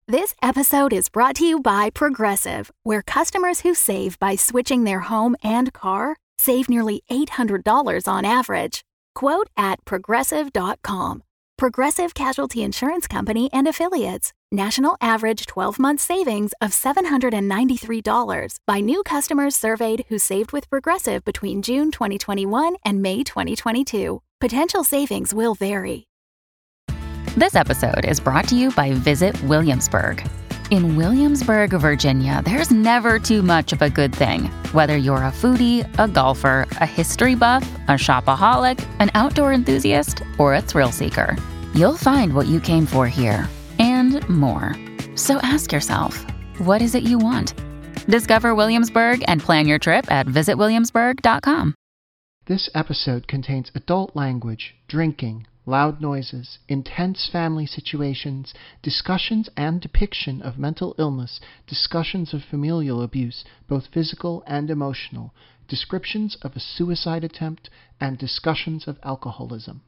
This episode is brought to you by Progressive, where customers who save by switching their home and car save nearly $800 on average. Quote at Progressive.com. Progressive Casualty Insurance Company and Affiliates. National average 12-month savings of $793 by new customers surveyed who saved with Progressive between June 2021 and May 2022. Potential savings will vary. This episode is brought to you by Visit Williamsburg. In Williamsburg, Virginia, there's never too much of a good thing. Whether you're a foodie, a golfer, a history buff, a shopaholic, an outdoor enthusiast, or a thrill seeker, you'll find what you came for here and more. So ask yourself, what is it you want? Discover Williamsburg and plan your trip at visitwilliamsburg.com. This episode contains adult language, drinking, loud noises, intense family situations, discussions and depiction of mental illness, discussions of familial abuse, both physical and emotional, descriptions of a suicide attempt, and discussions of alcoholism.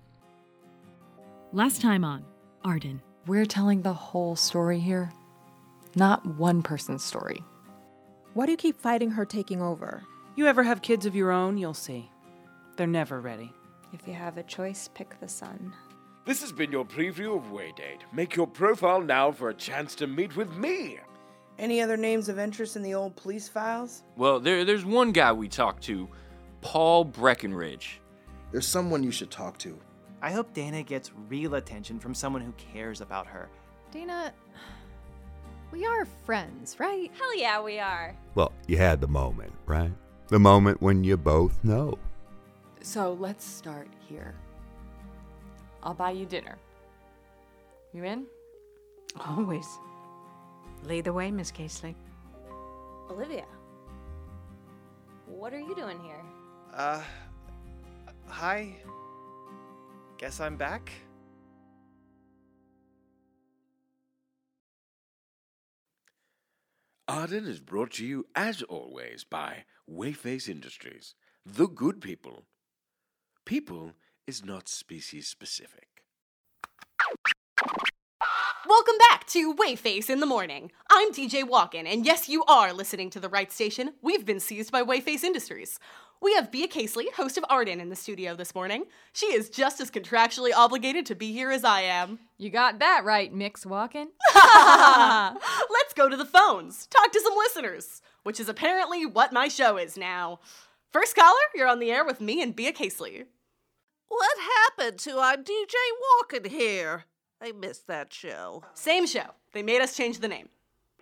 Last time on Arden. We're telling the whole story here, not one person's story. Why do you keep fighting her taking over? You ever have kids of your own, you'll see. They're never ready. If you have a choice, pick the sun. This has been your preview of Waydate. Make your profile now for a chance to meet with me. Any other names of interest in the old police files? Well, there's one guy we talked to, Paul Breckenridge. There's someone you should talk to. I hope Dana gets real attention from someone who cares about her. Dana, we are friends, right? Hell yeah, we are. Well, you had the moment, right? The moment when you both know. So let's start here. I'll buy you dinner. You in? Always. Lead the way, Miss Casely. Olivia, what are you doing here? Hi. Guess I'm back? Arden is brought to you, as always, by Wayface Industries. The good people. People is not species specific. Welcome back to Wayface in the Morning. I'm DJ Walken, and yes, you are listening to the right station. We've been seized by Wayface Industries. We have Bea Casely, host of Arden, in the studio this morning. She is just as contractually obligated to be here as I am. You got that right, Mix Walken. Let's go to the phones, talk to some listeners, which is apparently what my show is now. First caller, you're on the air with me and Bea Casely. What happened to I'm DJ Walken here? I missed that show. Same show. They made us change the name.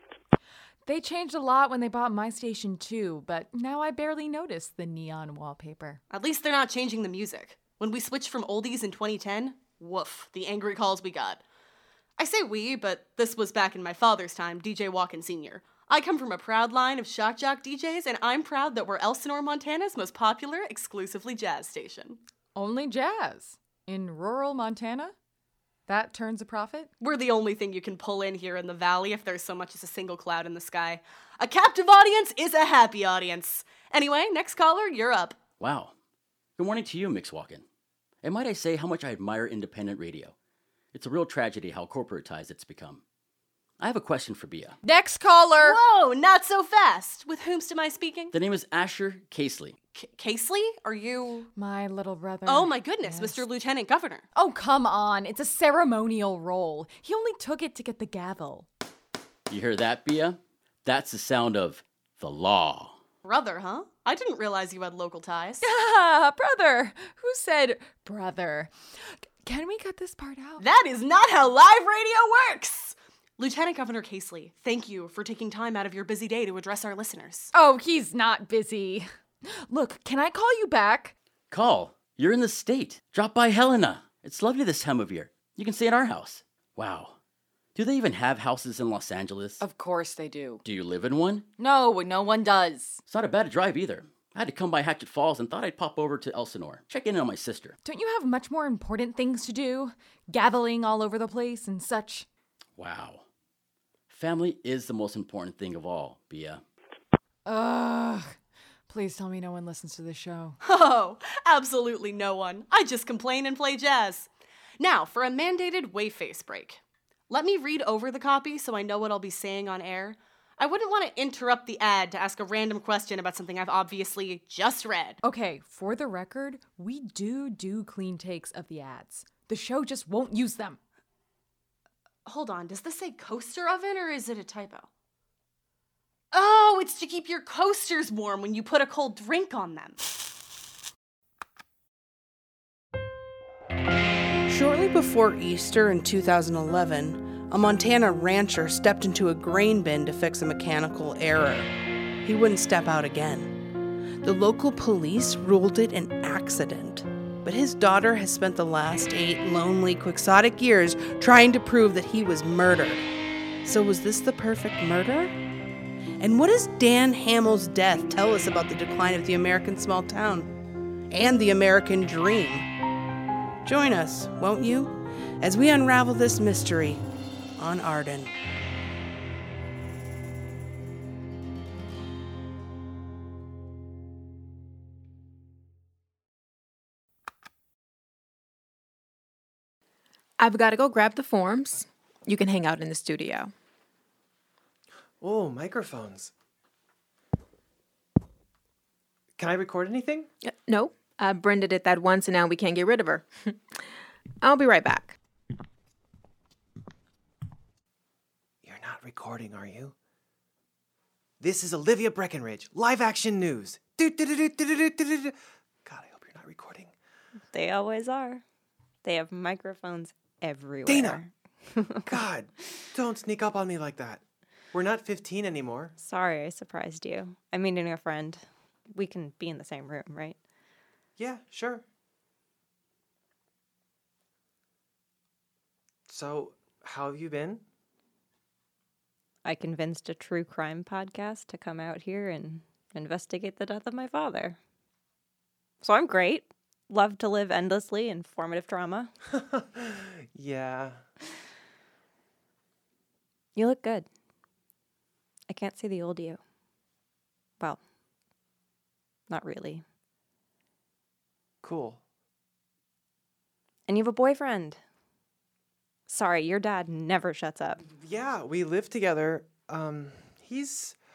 They changed a lot when they bought my station too, but now I barely notice the neon wallpaper. At least they're not changing the music. When we switched from oldies in 2010, woof, the angry calls we got. I say we, but this was back in my father's time, DJ Walken Sr. I come from a proud line of shock jock DJs, and I'm proud that we're Elsinore, Montana's most popular, exclusively jazz station. Only jazz? In rural Montana? That turns a profit? We're the only thing you can pull in here in the valley if there's so much as a single cloud in the sky. A captive audience is a happy audience. Anyway, next caller, you're up. Wow. Good morning to you, Mix Walken. And might I say how much I admire independent radio. It's a real tragedy how corporatized it's become. I have a question for Bea. Next caller! Whoa, not so fast. With whomst am I speaking? The name is Asher Casely. Casely? Are you... My little brother. Oh my goodness, yes. Mr. Lieutenant Governor. Oh, come on. It's a ceremonial role. He only took it to get the gavel. You hear that, Bea? That's the sound of the law. Brother, huh? I didn't realize you had local ties. Ah, brother. Who said brother? Can we cut this part out? That is not how live radio works! Lieutenant Governor Casely, thank you for taking time out of your busy day to address our listeners. Oh, he's not busy. Look, can I call you back? Call. You're in the state. Drop by Helena. It's lovely this time of year. You can stay at our house. Wow. Do they even have houses in Los Angeles? Of course they do. Do you live in one? No, no one does. It's not a bad drive either. I had to come by Hatchet Falls and thought I'd pop over to Elsinore. Check in on my sister. Don't you have much more important things to do? Gaveling all over the place and such. Wow. Family is the most important thing of all, Bea. Ugh. Please tell me no one listens to this show. Oh, absolutely no one. I just complain and play jazz. Now, for a mandated Wayface break. Let me read over the copy so I know what I'll be saying on air. I wouldn't want to interrupt the ad to ask a random question about something I've obviously just read. Okay, for the record, we do clean takes of the ads. The show just won't use them. Hold on, does this say coaster oven or is it a typo? Oh, it's to keep your coasters warm when you put a cold drink on them. Shortly before Easter in 2011, a Montana rancher stepped into a grain bin to fix a mechanical error. He wouldn't step out again. The local police ruled it an accident, but his daughter has spent the last 8 lonely, quixotic years trying to prove that he was murdered. So was this the perfect murder? And what does Dan Hamill's death tell us about the decline of the American small town and the American dream? Join us, won't you, as we unravel this mystery on Arden. I've got to go grab the forms. You can hang out in the studio. Oh, microphones. Can I record anything? No, Brenda did that once and now we can't get rid of her. I'll be right back. You're not recording, are you? This is Olivia Breckenridge, live action news. God, I hope you're not recording. They always are. They have microphones everywhere. Dana! God, don't sneak up on me like that. We're not 15 anymore. Sorry, I surprised you. I'm meeting a friend. We can be in the same room, right? Yeah, sure. So, how have you been? I convinced a true crime podcast to come out here and investigate the death of my father. So I'm great. Love to live endlessly in formative trauma. Yeah. You look good. I can't see the old you. Well, not really. Cool. And you have a boyfriend. Sorry, your dad never shuts up. Yeah, we live together. He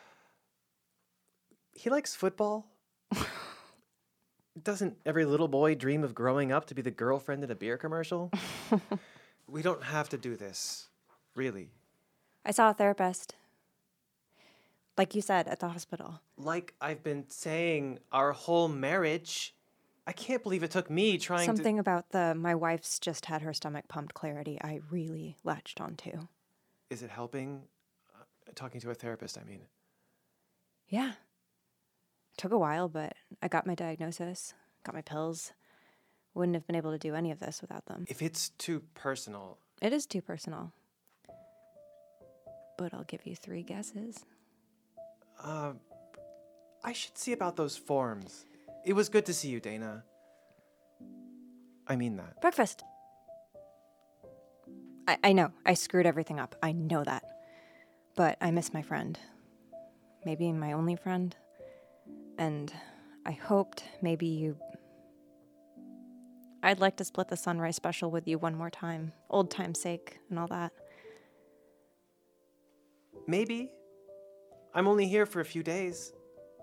likes football. Doesn't every little boy dream of growing up to be the girlfriend in a beer commercial? We don't have to do this, really. I saw a therapist. Like you said, at the hospital. Like I've been saying our whole marriage. I can't believe it took me trying Something about my wife's just had her stomach pumped clarity I really latched onto. Is it helping? Talking to a therapist, I mean. Yeah. Took a while, but I got my diagnosis, got my pills. Wouldn't have been able to do any of this without them. If it's too personal. It is too personal. But I'll give you 3 guesses. I should see about those forms. It was good to see you, Dana. I mean that. Breakfast. I know. I screwed everything up. I know that. But I miss my friend. Maybe my only friend. And I hoped maybe you... I'd like to split the sunrise special with you one more time. Old time's sake and all that. Maybe. I'm only here for a few days.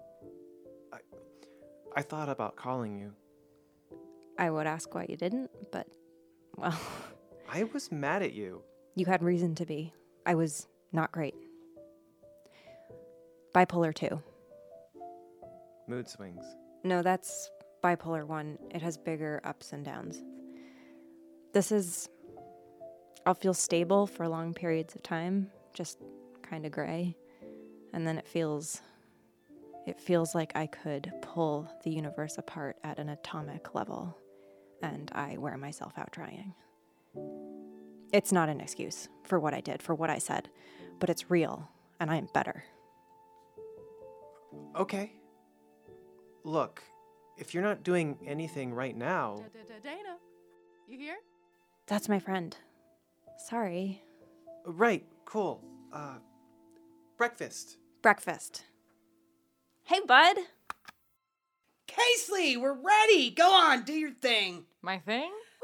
I thought about calling you. I would ask why you didn't, but, well... I was mad at you. You had reason to be. I was not great. Bipolar 2. Mood swings. No, that's bipolar 1. It has bigger ups and downs. This is... I'll feel stable for long periods of time, just kind of gray. And then it feels like I could pull the universe apart at an atomic level. And I wear myself out trying. It's not an excuse for what I did, for what I said, but it's real, and I'm better. Okay. Look, if you're not doing anything right now... Dana, you here? That's my friend. Sorry. Right, cool. Breakfast. Breakfast. Hey, bud. Casely, we're ready. Go on, do your thing. My thing?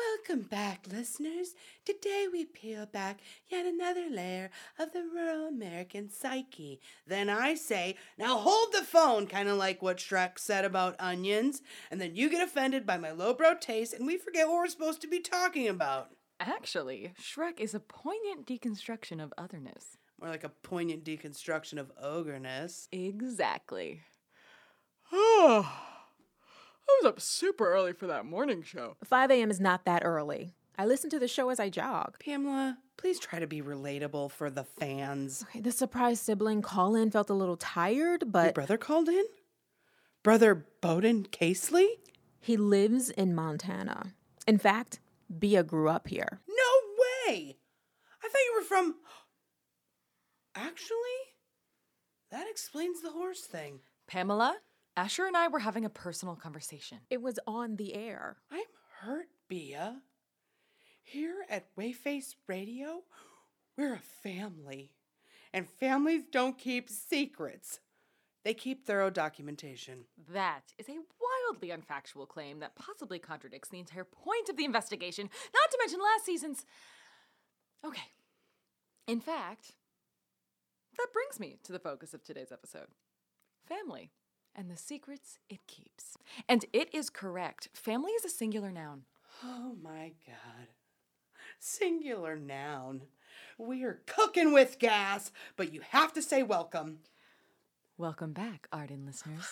Welcome back, listeners. Today we peel back yet another layer of the rural American psyche. Then I say, now hold the phone, kind of like what Shrek said about onions. And then you get offended by my lowbrow taste and we forget what we're supposed to be talking about. Actually, Shrek is a poignant deconstruction of otherness. More like a poignant deconstruction of ogreness. Exactly. I was up super early for that morning show. 5 a.m. is not that early. I listen to the show as I jog. Pamela, please try to be relatable for the fans. Okay, the surprise sibling call-in felt a little tired, but... Your brother called in? Brother Bowden Casely? He lives in Montana. In fact, Bea grew up here. No way! I thought you were from... Actually, that explains the horse thing. Pamela, Asher and I were having a personal conversation. It was on the air. I'm hurt, Bea. Here at Wayface Radio, we're a family. And families don't keep secrets. They keep thorough documentation. That is a wildly unfactual claim that possibly contradicts the entire point of the investigation, not to mention last season's... Okay. In fact, that brings me to the focus of today's episode. Family. And the secrets it keeps. And it is correct. Family is a singular noun. Oh my God. Singular noun. We are cooking with gas, but you have to say welcome. Welcome back, Arden listeners.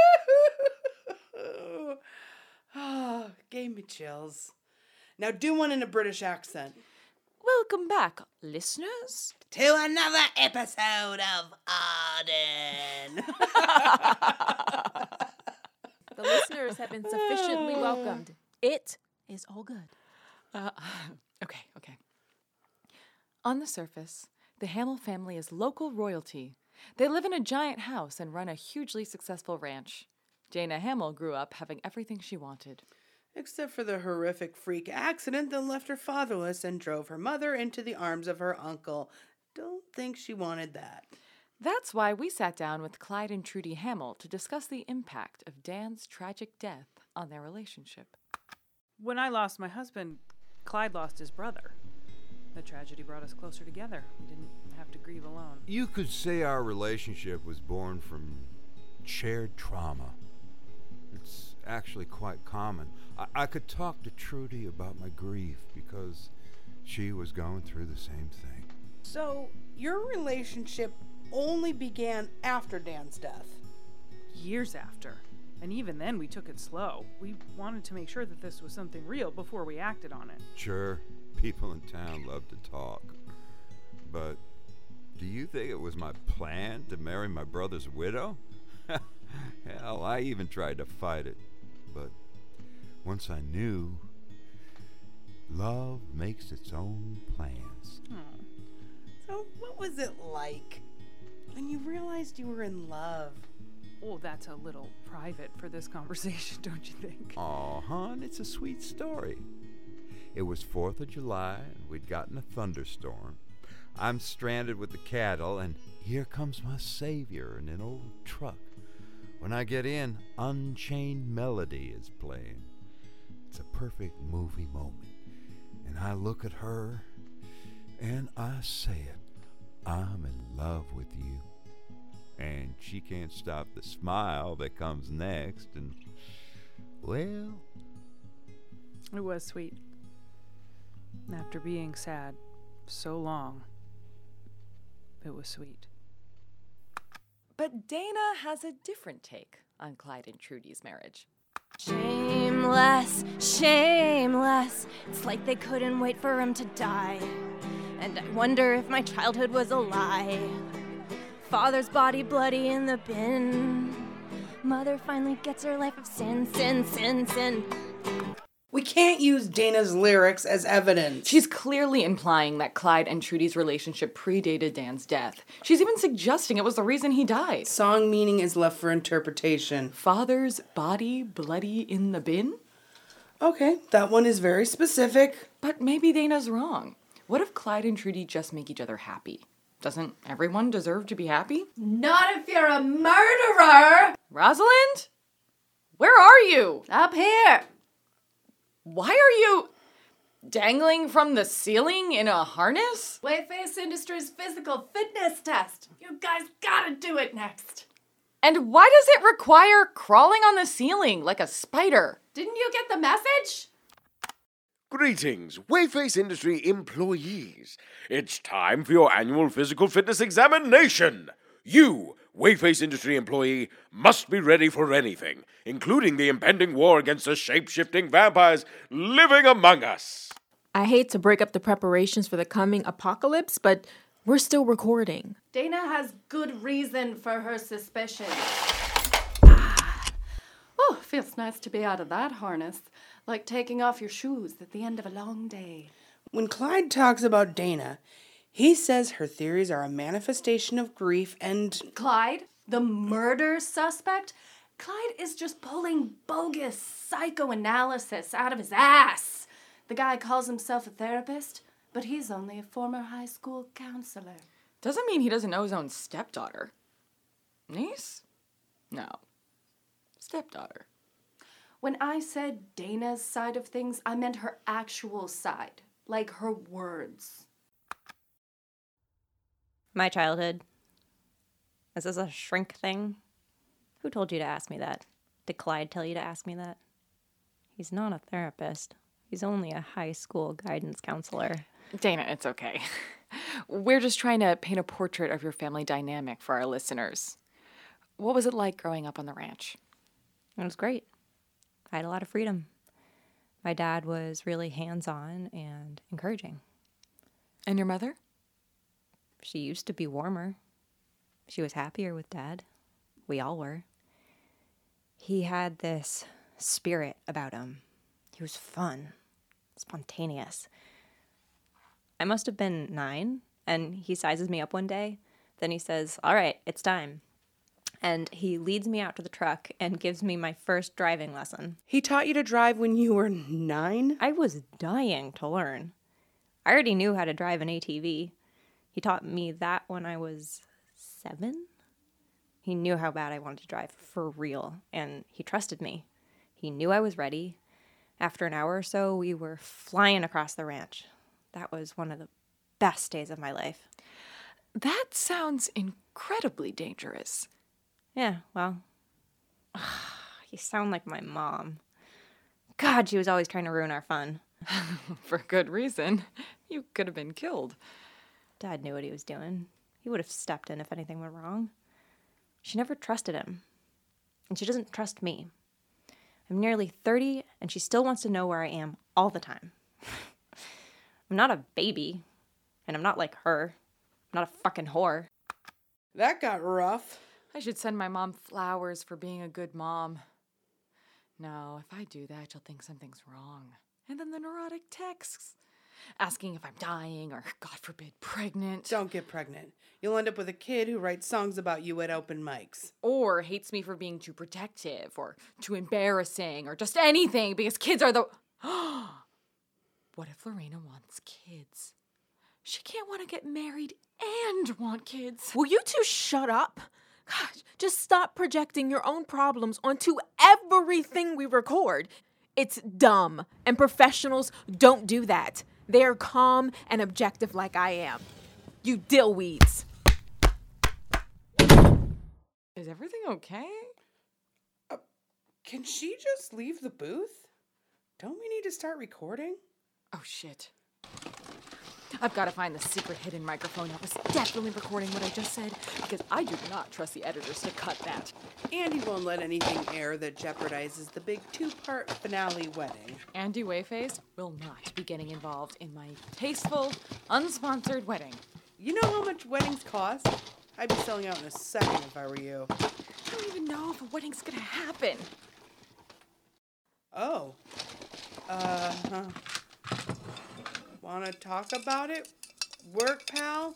Oh, gave me chills. Now do one in a British accent. Welcome back, listeners. To another episode of Arden. The listeners have been sufficiently welcomed. It is all good. Okay. On the surface, the Hamill family is local royalty. They live in a giant house and run a hugely successful ranch. Dana Hamill grew up having everything she wanted. Except for the horrific freak accident that left her fatherless and drove her mother into the arms of her uncle. Don't think she wanted that. That's why we sat down with Clyde and Trudy Hamill to discuss the impact of Dan's tragic death on their relationship. When I lost my husband, Clyde lost his brother. The tragedy brought us closer together. We didn't have to grieve alone. You could say our relationship was born from shared trauma. It's actually quite common. I could talk to Trudy about my grief because she was going through the same thing. So, your relationship only began after Dan's death? Years after. And even then, we took it slow. We wanted to make sure that this was something real before we acted on it. Sure, people in town love to talk. But do you think it was my plan to marry my brother's widow? Hell, I even tried to fight it. But once I knew, love makes its own plans. So what was it like when you realized you were in love? Oh, that's a little private for this conversation, don't you think? Aw, hon, it's a sweet story. It was 4th of July, and we'd gotten a thunderstorm. I'm stranded with the cattle, and here comes my savior in an old truck. When I get in, Unchained Melody is playing. It's a perfect movie moment. And I look at her, and I say it. I'm in love with you. And she can't stop the smile that comes next, and, well... It was sweet. After being sad so long, it was sweet. But Dana has a different take on Clyde and Trudy's marriage. Shameless, shameless. It's like they couldn't wait for him to die. And I wonder if my childhood was a lie. Father's body bloody in the bin. Mother finally gets her life of sin. We can't use Dana's lyrics as evidence. She's clearly implying that Clyde and Trudy's relationship predated Dan's death. She's even suggesting it was the reason he died. Song meaning is left for interpretation. Father's body bloody in the bin? Okay, that one is very specific. But maybe Dana's wrong. What if Clyde and Trudy just make each other happy? Doesn't everyone deserve to be happy? Not if you're a murderer! Rosalind? Where are you? Up here! Why are you... Dangling from the ceiling in a harness? Wayface Industries physical fitness test. You guys gotta do it next. And why does it require crawling on the ceiling like a spider? Didn't you get the message? Greetings, Wayface Industry employees. It's time for your annual physical fitness examination. You, Wayface Industry employee, must be ready for anything, including the impending war against the shape-shifting vampires living among us. I hate to break up the preparations for the coming apocalypse, but we're still recording. Dana has good reason for her suspicion. Oh, feels nice to be out of that harness. Like taking off your shoes at the end of a long day. When Clyde talks about Dana, he says her theories are a manifestation of grief and... Clyde, the murder suspect? Clyde is just pulling bogus psychoanalysis out of his ass. The guy calls himself a therapist, but he's only a former high school counselor. Doesn't mean he doesn't know his own stepdaughter. Niece? No. Stepdaughter. When I said Dana's side of things, I meant her actual side, like her words. My childhood. Is this a shrink thing? Who told you to ask me that? Did Clyde tell you to ask me that? He's not a therapist. He's only a high school guidance counselor. Dana, it's okay. We're just trying to paint a portrait of your family dynamic for our listeners. What was it like growing up on the ranch? It was great. I had a lot of freedom. My dad was really hands-on and encouraging. And your mother? She used to be warmer. She was happier with Dad. We all were. He had this spirit about him. He was fun, spontaneous. I must have been 9, and he sizes me up one day. Then he says, "All right, it's time." And he leads me out to the truck and gives me my first driving lesson. He taught you to drive when you were 9? I was dying to learn. I already knew how to drive an ATV. He taught me that when I was 7. He knew how bad I wanted to drive for real, and he trusted me. He knew I was ready. After an hour or so, we were flying across the ranch. That was one of the best days of my life. That sounds incredibly dangerous. Yeah, well, you sound like my mom. God, she was always trying to ruin our fun. For good reason. You could have been killed. Dad knew what he was doing. He would have stepped in if anything went wrong. She never trusted him. And she doesn't trust me. I'm nearly 30, and she still wants to know where I am all the time. I'm not a baby, and I'm not like her. I'm not a fucking whore. That got rough. I should send my mom flowers for being a good mom. No, if I do that, she'll think something's wrong. And then the neurotic texts, asking if I'm dying or, God forbid, pregnant. Don't get pregnant. You'll end up with a kid who writes songs about you at open mics. Or hates me for being too protective or too embarrassing or just anything because kids are the... What if Lorena wants kids? She can't want to get married and want kids. Will you two shut up? Gosh, just stop projecting your own problems onto everything we record. It's dumb, and professionals don't do that. They are calm and objective like I am. You dillweeds. Is everything okay? Can she just leave the booth? Don't we need to start recording? Oh, shit. I've got to find the secret hidden microphone that was definitely recording what I just said, because I do not trust the editors to cut that. Andy won't let anything air that jeopardizes the big 2-part finale wedding. Andy Wayface will not be getting involved in my tasteful, unsponsored wedding. You know how much weddings cost? I'd be selling out in a second if I were you. I don't even know if a wedding's gonna happen. Oh. Wanna talk about it? Work, pal?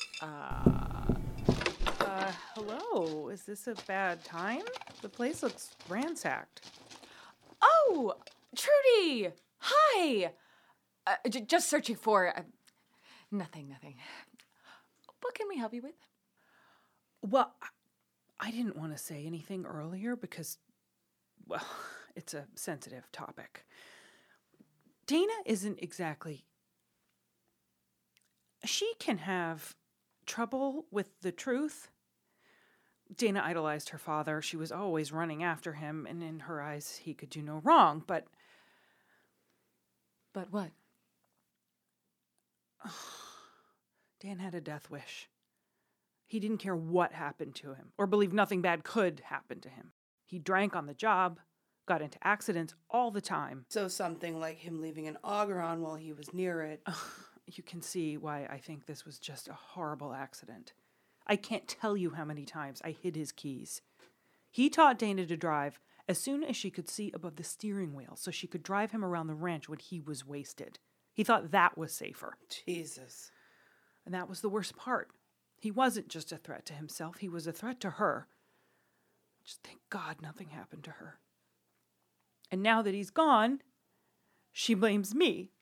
Hello. Is this a bad time? The place looks ransacked. Oh, Trudy! Hi! Just searching for... nothing. What can we help you with? Well, I didn't want to say anything earlier because, well, it's a sensitive topic. Dana isn't exactly... She can have trouble with the truth. Dana idolized her father. She was always running after him, and in her eyes, he could do no wrong, but... But what? Dan had a death wish. He didn't care what happened to him, or believed nothing bad could happen to him. He drank on the job, got into accidents all the time. So something like him leaving an auger on while he was near it. You can see why I think this was just a horrible accident. I can't tell you how many times I hid his keys. He taught Dana to drive as soon as she could see above the steering wheel so she could drive him around the ranch when he was wasted. He thought that was safer. Jesus. And that was the worst part. He wasn't just a threat to himself, he was a threat to her. Just thank God nothing happened to her. And now that he's gone, she blames me.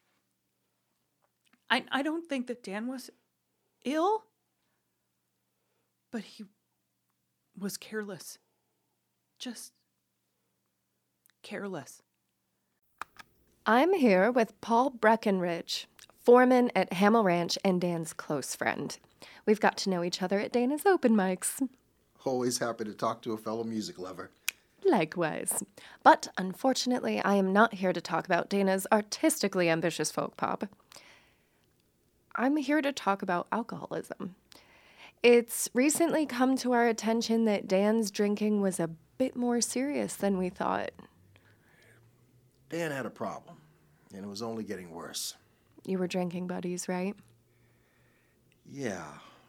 I don't think that Dan was ill, but he was careless. Just careless. I'm here with Paul Breckenridge, foreman at Hamel Ranch and Dan's close friend. We've got to know each other at Dana's open mics. Always happy to talk to a fellow music lover. Likewise. But unfortunately, I am not here to talk about Dana's artistically ambitious folk pop. I'm here to talk about alcoholism. It's recently come to our attention that Dan's drinking was a bit more serious than we thought. Dan had a problem, and it was only getting worse. You were drinking buddies, right? Yeah.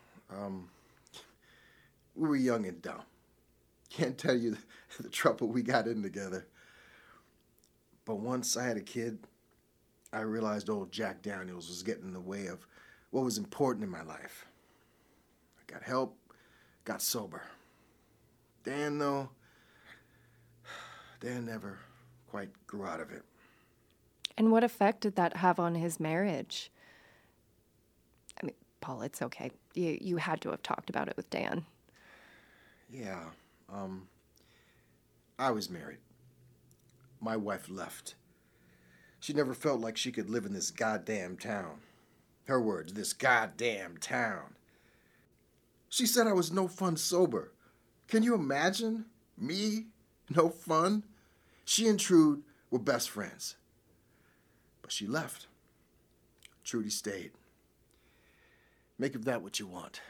We were young and dumb. Can't tell you the trouble we got in together. But once I had a kid, I realized old Jack Daniels was getting in the way of what was important in my life. I got help, got sober. Dan, though, Dan never quite grew out of it. And what effect did that have on his marriage? I mean, Paul, it's okay. You had to have talked about it with Dan. Yeah, I was married. My wife left. She never felt like she could live in this goddamn town. Her words, this goddamn town. She said I was no fun sober. Can you imagine? Me? No fun? She and Trude were best friends. But she left. Trudy stayed. Make of that what you want.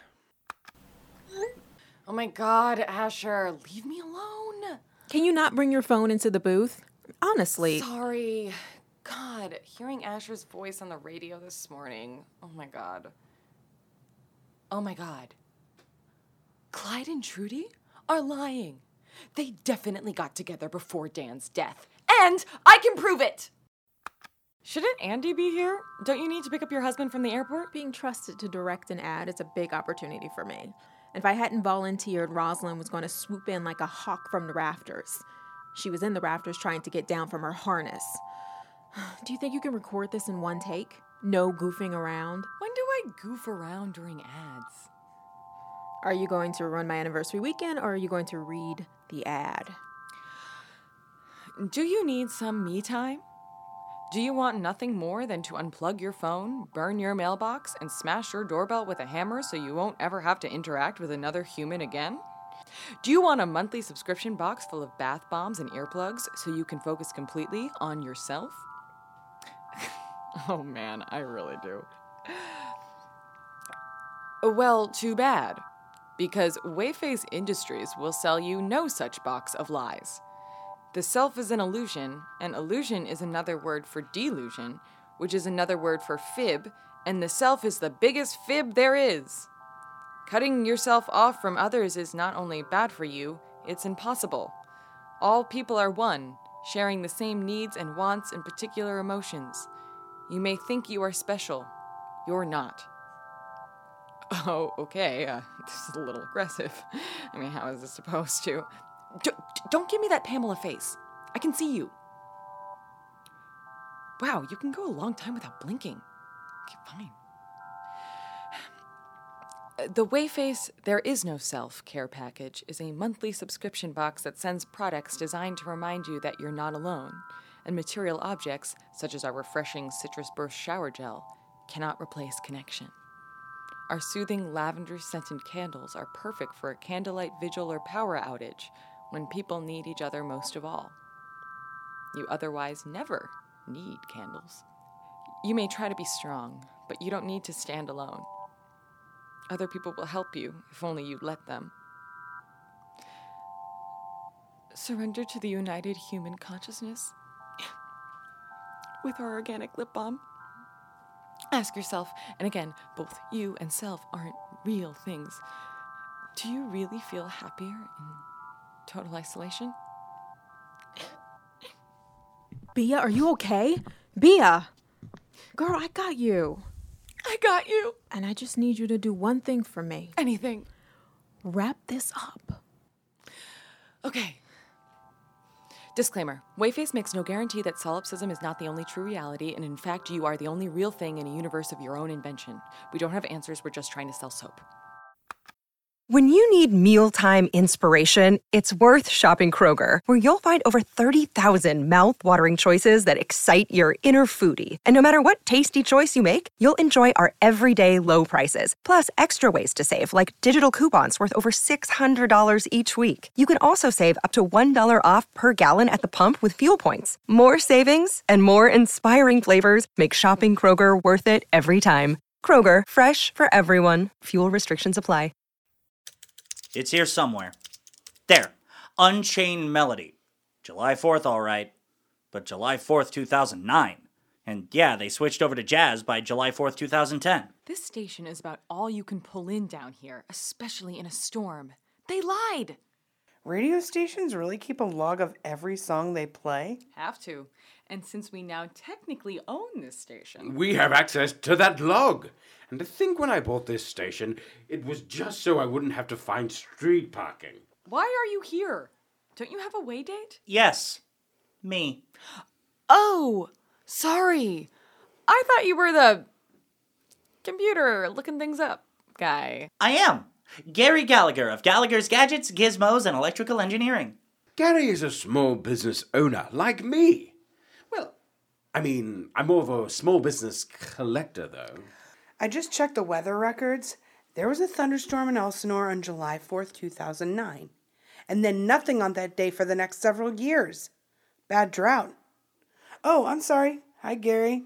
Oh my God, Asher, leave me alone. Can you not bring your phone into the booth? Honestly. Sorry. God, hearing Asher's voice on the radio this morning. Oh my God. Oh my God. Clyde and Trudy are lying. They definitely got together before Dan's death. And I can prove it! Shouldn't Andy be here? Don't you need to pick up your husband from the airport? Being trusted to direct an ad is a big opportunity for me. If I hadn't volunteered, Rosalind was going to swoop in like a hawk from the rafters. She was in the rafters trying to get down from her harness. Do you think you can record this in one take? No goofing around? When do I goof around during ads? Are you going to run my anniversary weekend, or are you going to read the ad? Do you need some me time? Do you want nothing more than to unplug your phone, burn your mailbox, and smash your doorbell with a hammer so you won't ever have to interact with another human again? Do you want a monthly subscription box full of bath bombs and earplugs so you can focus completely on yourself? Oh man, I really do. Well, too bad, because Wayface Industries will sell you no such box of lies. The self is an illusion, and illusion is another word for delusion, which is another word for fib, and the self is the biggest fib there is. Cutting yourself off from others is not only bad for you, it's impossible. All people are one, sharing the same needs and wants and particular emotions. You may think you are special. You're not. Oh, okay, this is a little aggressive. I mean, how is this supposed to... Don't give me that Pamela face. I can see you. Wow, you can go a long time without blinking. Okay, fine. The Wayface There Is No Self care package is a monthly subscription box that sends products designed to remind you that you're not alone, and material objects, such as our refreshing citrus burst shower gel, cannot replace connection. Our soothing lavender-scented candles are perfect for a candlelight vigil or power outage when people need each other most of all. You otherwise never need candles. You may try to be strong, but you don't need to stand alone. Other people will help you if only you let them. Surrender to the united human consciousness with our organic lip balm. Ask yourself, and again, both you and self aren't real things. Do you really feel happier in total isolation? Bea, are you okay? Bea! Girl, I got you. I got you. And I just need you to do one thing for me. Anything. Wrap this up. Okay. Disclaimer. Wayface makes no guarantee that solipsism is not the only true reality, and in fact, you are the only real thing in a universe of your own invention. We don't have answers, we're just trying to sell soap. When you need mealtime inspiration, it's worth shopping Kroger, where you'll find over 30,000 mouth-watering choices that excite your inner foodie. And no matter what tasty choice you make, you'll enjoy our everyday low prices, plus extra ways to save, like digital coupons worth over $600 each week. You can also save up to $1 off per gallon at the pump with fuel points. More savings and more inspiring flavors make shopping Kroger worth it every time. Kroger, fresh for everyone. Fuel restrictions apply. It's here somewhere. There. Unchained Melody. July 4th, all right. But July 4th, 2009. And yeah, they switched over to jazz by July 4th, 2010. This station is about all you can pull in down here, especially in a storm. They lied! Radio stations really keep a log of every song they play? Have to. And since we now technically own this station... We have access to that log. And I think when I bought this station, it was just so I wouldn't have to find street parking. Why are you here? Don't you have a way date? Yes. Me. Oh, sorry. I thought you were the computer looking things up guy. I am. Gary Gallagher of Gallagher's Gadgets, Gizmos, and Electrical Engineering. Gary is a small business owner like me. Well, I mean, I'm more of a small business collector, though. I just checked the weather records. There was a thunderstorm in Elsinore on July 4th, 2009. And then nothing on that day for the next several years. Bad drought. Oh, I'm sorry. Hi, Gary.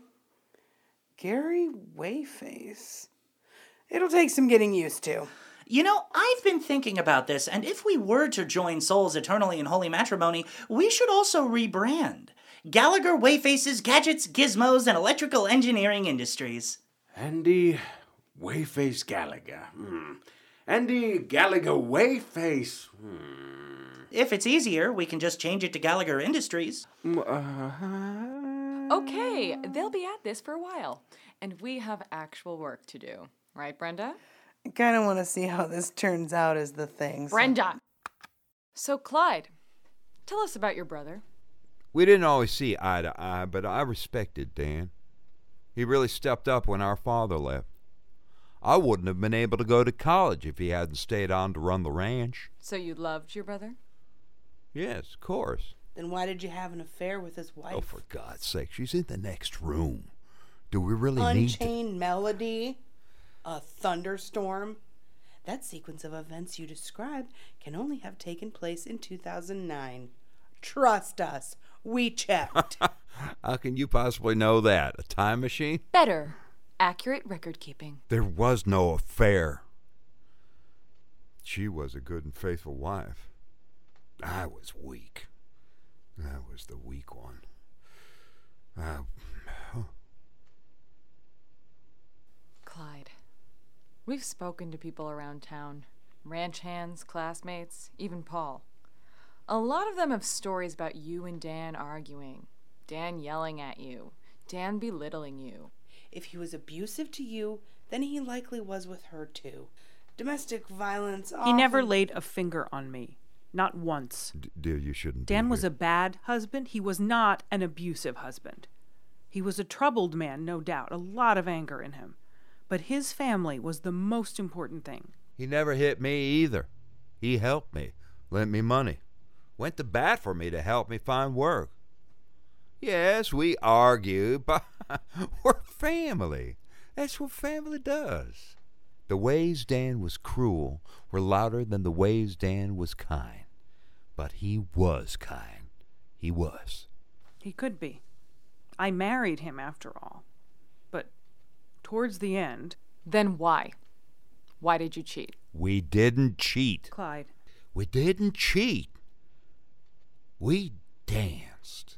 Gary Wayface. It'll take some getting used to. You know, I've been thinking about this, and if we were to join souls eternally in holy matrimony, we should also rebrand. Gallagher Wayface's Gadgets, Gizmos, and Electrical Engineering Industries. Andy Wayface Gallagher. Andy Gallagher Wayface. If it's easier, we can just change it to Gallagher Industries. Okay, they'll be at this for a while. And we have actual work to do. Right, Brenda? I kind of want to see how this turns out as the thing. Brenda! So, Clyde, tell us about your brother. We didn't always see eye to eye, but I respected Dan. He really stepped up when our father left. I wouldn't have been able to go to college if he hadn't stayed on to run the ranch. So you loved your brother? Yes, of course. Then why did you have an affair with his wife? Oh, for God's sake, she's in the next room. Do we really need to... Unchained Melody? A thunderstorm? That sequence of events you described can only have taken place in 2009. Trust us. We checked. How can you possibly know that? A time machine? Better. Accurate record keeping. There was no affair. She was a good and faithful wife. I was weak. I was the weak one. Clyde, we've spoken to people around town. Ranch hands, classmates, even Paul. A lot of them have stories about you and Dan arguing. Dan yelling at you. Dan belittling you. If he was abusive to you, then he likely was with her too. Domestic violence often... He never laid a finger on me. Not once. Dear, you shouldn't. Dan was a bad husband. He was not an abusive husband. He was a troubled man, no doubt. A lot of anger in him. But his family was the most important thing. He never hit me either. He helped me, lent me money, went to bat for me to help me find work. Yes, we argue, but we're family. That's what family does. The ways Dan was cruel were louder than the ways Dan was kind. But he was kind. He was. He could be. I married him after all. But towards the end... Then why? Why did you cheat? We didn't cheat. Clyde. We didn't cheat. We danced.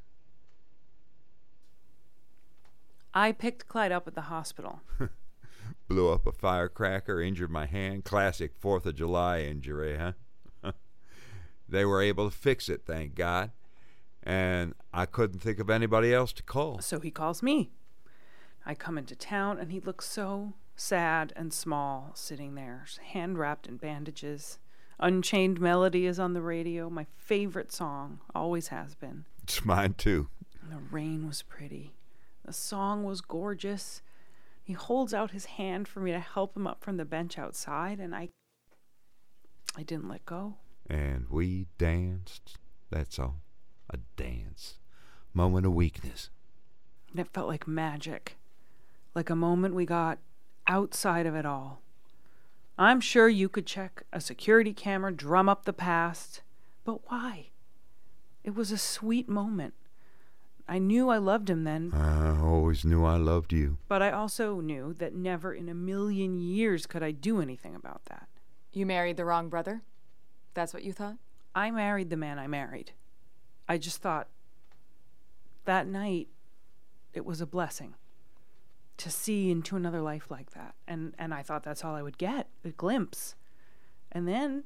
I picked Clyde up at the hospital. Blew up a firecracker, injured my hand. Classic 4th of July injury, huh? They were able to fix it, thank God. And I couldn't think of anybody else to call. So he calls me. I come into town, and he looks so sad and small, sitting there, hand wrapped in bandages. Unchained Melody is on the radio, my favorite song, always has been. It's mine, too. And the rain was pretty. The song was gorgeous. He holds out his hand for me to help him up from the bench outside, and I didn't let go. And we danced. That's all. A dance. Moment of weakness. And it felt like magic. Like a moment we got outside of it all. I'm sure you could check a security camera, drum up the past. But why? It was a sweet moment. I knew I loved him then. I always knew I loved you. But I also knew that never in a million years could I do anything about that. You married the wrong brother? That's what you thought? I married the man I married. I just thought that night it was a blessing to see into another life like that. And I thought that's all I would get, a glimpse. And then...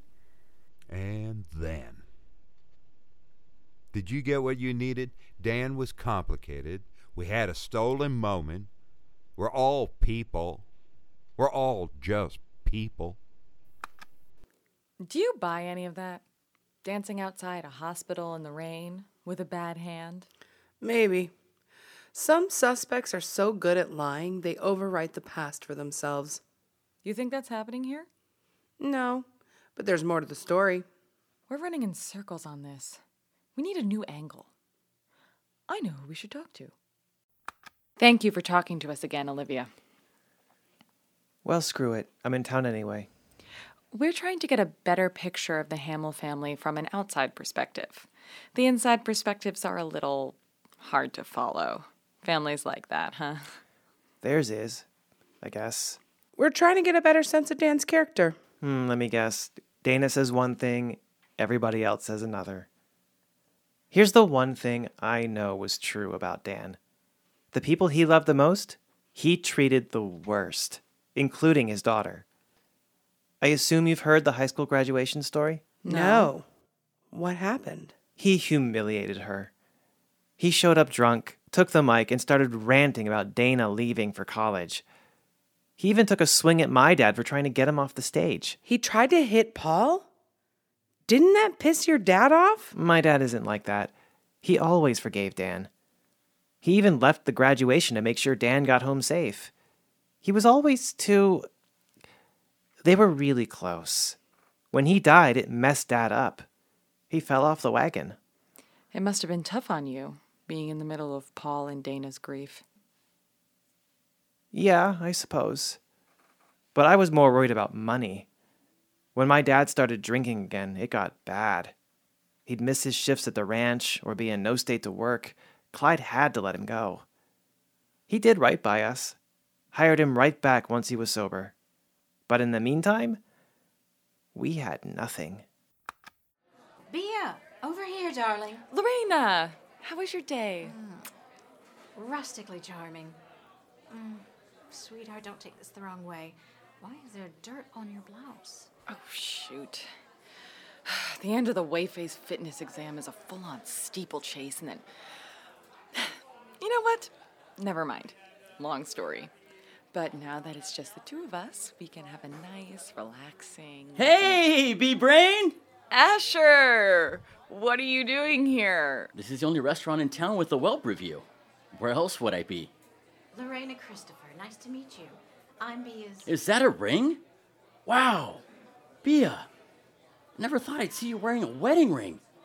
Did you get what you needed? Dan was complicated. We had a stolen moment. We're all people. We're all just people. Do you buy any of that? Dancing outside a hospital in the rain with a bad hand? Maybe. Some suspects are so good at lying, they overwrite the past for themselves. You think that's happening here? No, but there's more to the story. We're running in circles on this. We need a new angle. I know who we should talk to. Thank you for talking to us again, Olivia. Well, screw it. I'm in town anyway. We're trying to get a better picture of the Hamill family from an outside perspective. The inside perspectives are a little hard to follow. Families like that, huh? Theirs is, I guess. We're trying to get a better sense of Dan's character. Let me guess. Dana says one thing, everybody else says another. Here's the one thing I know was true about Dan. The people he loved the most, he treated the worst, including his daughter. I assume you've heard the high school graduation story? No. What happened? He humiliated her. He showed up drunk, took the mic, and started ranting about Dana leaving for college. He even took a swing at my dad for trying to get him off the stage. He tried to hit Paul? Didn't that piss your dad off? My dad isn't like that. He always forgave Dan. He even left the graduation to make sure Dan got home safe. He was always too... They were really close. When he died, it messed Dad up. He fell off the wagon. It must have been tough on you, being in the middle of Paul and Dana's grief. Yeah, I suppose. But I was more worried about money. When my dad started drinking again, it got bad. He'd miss his shifts at the ranch or be in no state to work. Clyde had to let him go. He did right by us. Hired him right back once he was sober. But in the meantime, we had nothing. Bea, over here, darling. Lorena, how was your day? Rustically charming. Sweetheart, don't take this the wrong way. Why is there dirt on your blouse? Oh, shoot. The end of the Wayface fitness exam is a full-on steeplechase, and then... You know what? Never mind. Long story. But now that it's just the two of us, we can have a nice, relaxing... Hey, B-Brain! Asher! What are you doing here? This is the only restaurant in town with a Welp review. Where else would I be? Lorena Christopher, nice to meet you. I'm Bea's... Is that a ring? Wow! Bea! Never thought I'd see you wearing a wedding ring.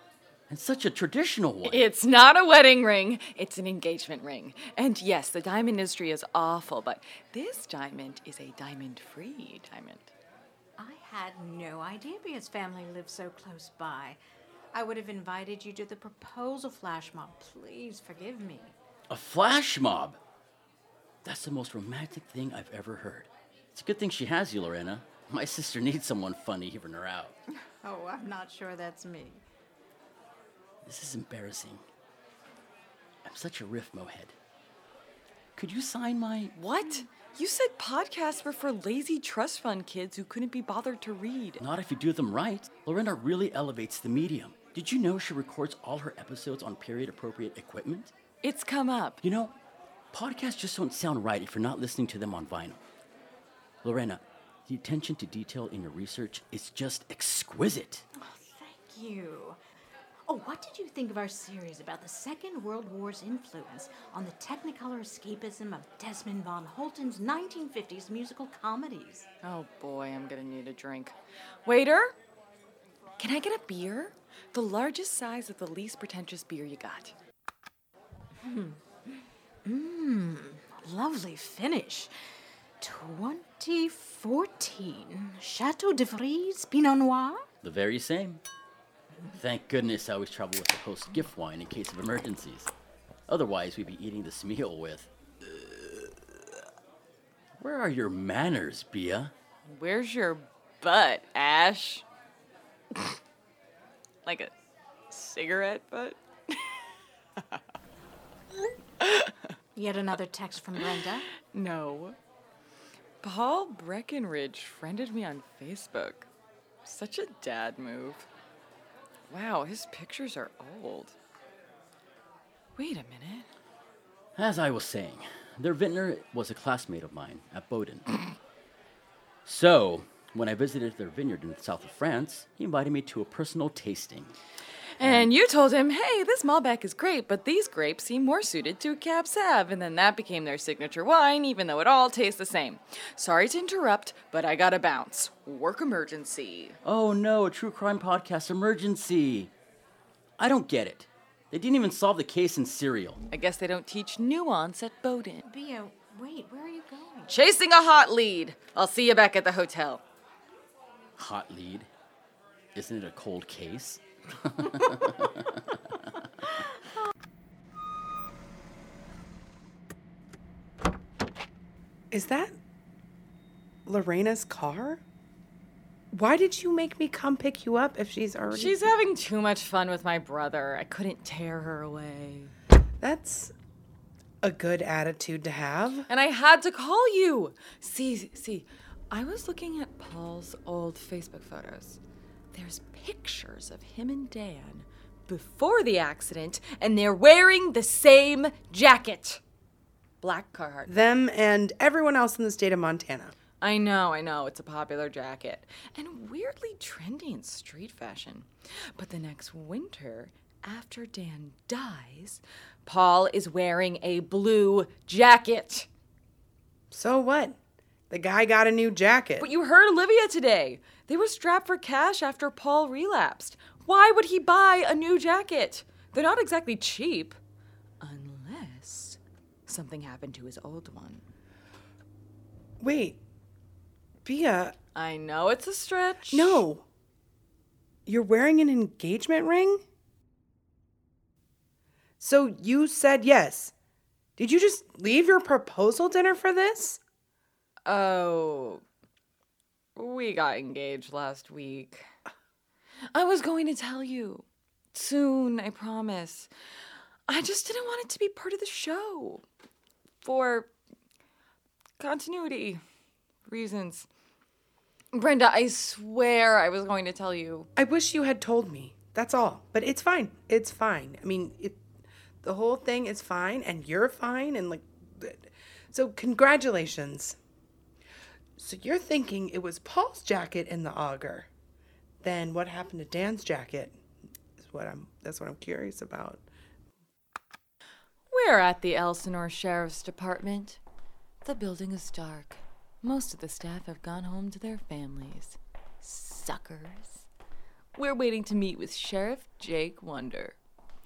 And such a traditional one. It's not a wedding ring, it's an engagement ring. And yes, the diamond industry is awful, but this diamond is a diamond-free diamond. I had no idea Bia's family lived so close by. I would have invited you to the proposal flash mob. Please forgive me. A flash mob? That's the most romantic thing I've ever heard. It's a good thing she has you, Lorena. My sister needs someone funny hearing her out. Oh, I'm not sure that's me. This is embarrassing. I'm such a riff mohead. Could you sign my... What? You said podcasts were for lazy trust fund kids who couldn't be bothered to read. Not if you do them right. Lorena really elevates the medium. Did you know she records all her episodes on period-appropriate equipment? It's come up. You know, podcasts just don't sound right if you're not listening to them on vinyl. Lorena, the attention to detail in your research is just exquisite. Oh, thank you. Oh, what did you think of our series about the Second World War's influence on the Technicolor escapism of Desmond von Holten's 1950s musical comedies? Oh boy, I'm gonna need a drink. Waiter, can I get a beer? The largest size of the least pretentious beer you got. Lovely finish. 2014 Chateau de Vries Pinot Noir? The very same. Thank goodness I always travel with the host gift wine in case of emergencies. Otherwise, we'd be eating this meal with... Where are your manners, Bia? Where's your butt, Ash? Like a cigarette butt? Yet another text from Brenda? No. Paul Breckenridge friended me on Facebook. Such a dad move. Wow, his pictures are old. Wait a minute. As I was saying, their vintner was a classmate of mine at Bowden. So, when I visited their vineyard in the south of France, he invited me to a personal tasting. And you told him, hey, this Malbec is great, but these grapes seem more suited to Cab Sav. And then that became their signature wine, even though it all tastes the same. Sorry to interrupt, but I gotta bounce. Work emergency. Oh no, a true crime podcast emergency. I don't get it. They didn't even solve the case in Serial. I guess they don't teach nuance at Bowden. Bia, wait, where are you going? Chasing a hot lead. I'll see you back at the hotel. Hot lead? Isn't it a cold case? Is that Lorena's car? Why did you make me come pick you up if she's already... She's having too much fun with my brother. I couldn't tear her away. That's a good attitude to have. And I had to call you. See, I was looking at Paul's old Facebook photos. There's pictures of him and Dan before the accident, and they're wearing the same jacket. Black Carhartt. Them and everyone else in the state of Montana. I know. It's a popular jacket. And weirdly trendy in street fashion. But the next winter, after Dan dies, Paul is wearing a blue jacket. So what? The guy got a new jacket. But you heard Olivia today. They were strapped for cash after Paul relapsed. Why would he buy a new jacket? They're not exactly cheap. Unless something happened to his old one. Wait. Bia. I know it's a stretch. No. You're wearing an engagement ring? So you said yes. Did you just leave your proposal dinner for this? Oh, we got engaged last week. I was going to tell you. Soon, I promise. I just didn't want it to be part of the show. For continuity reasons. Brenda, I swear I was going to tell you. I wish you had told me. That's all. But it's fine. It's fine. I mean, the whole thing is fine, and you're fine, and so congratulations. So you're thinking it was Paul's jacket in the auger. Then what happened to Dan's jacket? That's what I'm curious about. We're at the Elsinore Sheriff's Department. The building is dark. Most of the staff have gone home to their families. Suckers. We're waiting to meet with Sheriff Jake Wonder.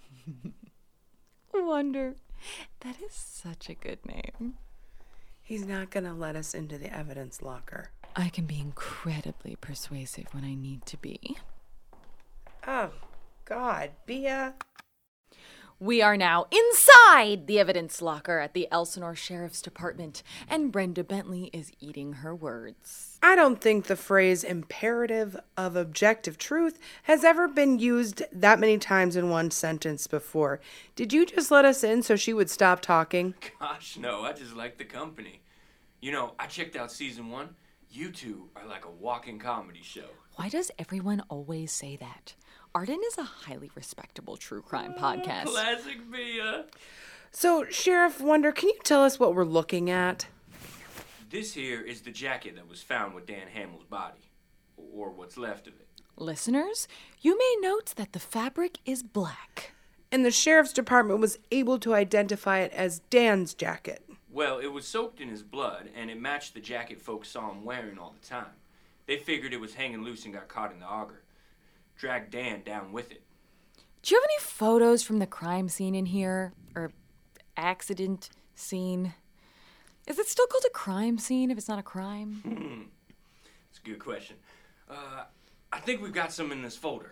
Wonder. That is such a good name. He's not gonna let us into the evidence locker. I can be incredibly persuasive when I need to be. Oh, God, Bea. We are now inside the evidence locker at the Elsinore Sheriff's Department, and Brenda Bentley is eating her words. I don't think the phrase imperative of objective truth has ever been used that many times in one sentence before. Did you just let us in so she would stop talking? Gosh, no, I just like the company. You know, I checked out season 1. You two are like a walking comedy show. Why does everyone always say that? Arden is a highly respectable true crime podcast. Classic Bea. So, Sheriff Wonder, can you tell us what we're looking at? This here is the jacket that was found with Dan Hamill's body. Or what's left of it. Listeners, you may note that the fabric is black. And the Sheriff's Department was able to identify it as Dan's jacket. Well, it was soaked in his blood, and it matched the jacket folks saw him wearing all the time. They figured it was hanging loose and got caught in the auger. Dragged Dan down with it. Do you have any photos from the crime scene in here? Or accident scene? Is it still called a crime scene if it's not a crime? It's a good question. I think we've got some in this folder.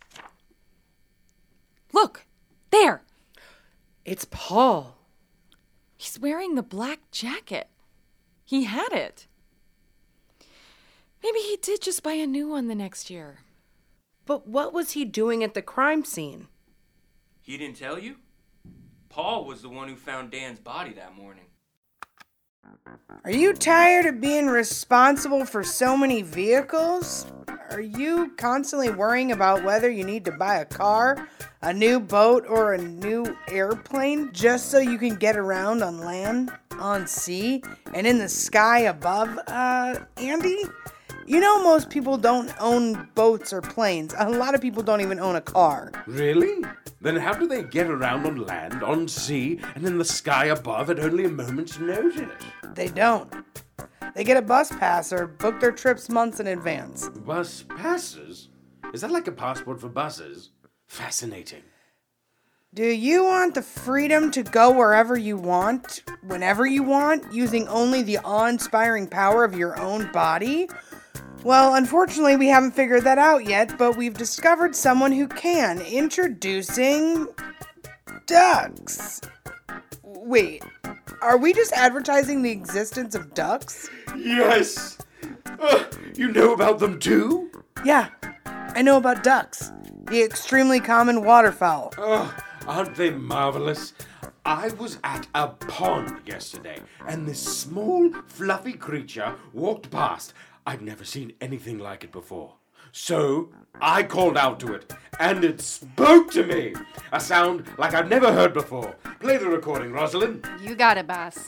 Look! There! It's Paul. He's wearing the black jacket. He had it. Maybe he did just buy a new one the next year. But what was he doing at the crime scene? He didn't tell you? Paul was the one who found Dan's body that morning. Are you tired of being responsible for so many vehicles? Are you constantly worrying about whether you need to buy a car, a new boat, or a new airplane just so you can get around on land, on sea, and in the sky above, Andy? You know most people don't own boats or planes. A lot of people don't even own a car. Really? Then how do they get around on land, on sea, and in the sky above at only a moment's notice? They don't. They get a bus pass or book their trips months in advance. Bus passes? Is that like a passport for buses? Fascinating. Do you want the freedom to go wherever you want, whenever you want, using only the awe-inspiring power of your own body? Well, unfortunately, we haven't figured that out yet, but we've discovered someone who can. Introducing ducks. Wait, are we just advertising the existence of ducks? Yes! You know about them too? Yeah, I know about ducks, the extremely common waterfowl. Oh, aren't they marvelous? I was at a pond yesterday, and this small, fluffy creature walked past. I'd never seen anything like it before. So, I called out to it, and it spoke to me. A sound like I've never heard before. Play the recording, Rosalind. You got it, boss.